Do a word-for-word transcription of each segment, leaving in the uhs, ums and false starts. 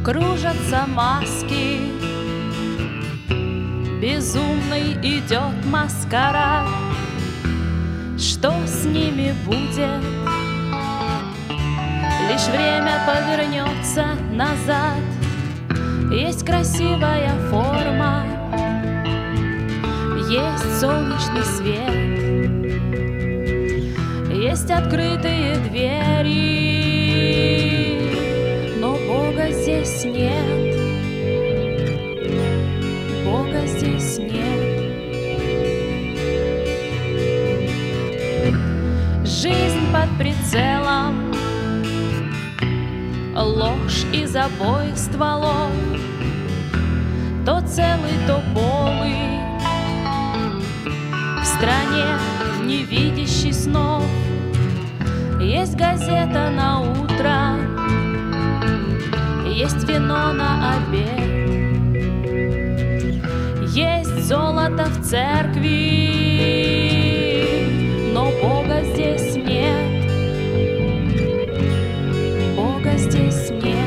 Кружатся маски, безумный идет маскарад. Что с ними будет? Лишь время повернется назад. Есть красивая форма, есть солнечный свет, есть открытые двери, но Бога здесь нет, Бога здесь нет. Жизнь под прицелом, ложь из обоих стволов, то целый, то полый, в стране не видящий снов. Есть газета на утро, есть вино на обед, есть золото в церкви, но Бога здесь нет, Бога здесь нет.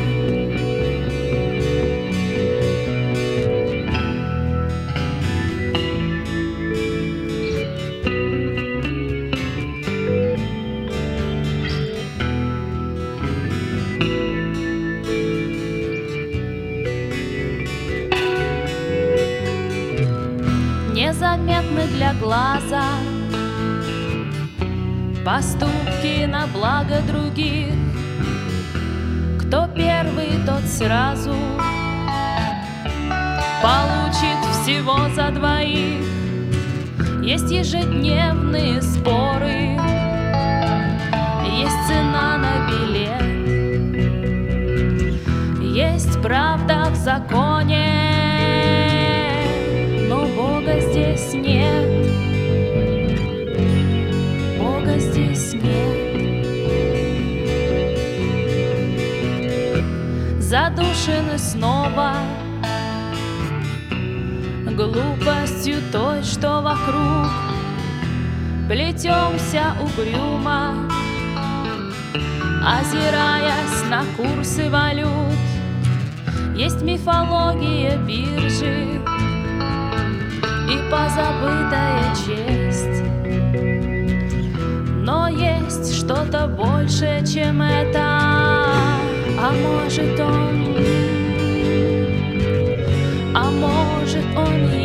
Незаметны для глаза поступки на благо других. Кто первый, тот сразу получит всего за двоих. Есть ежедневные споры, есть цена на билет, есть правда в законе, но Бога здесь нет, Бога здесь нет. Задушены снова глупостью той, что вокруг. Плетемся угрюмо, озираясь на курсы валют. Есть мифология биржи и позабытая честь, но есть что-то большее, чем это. А может он, а может он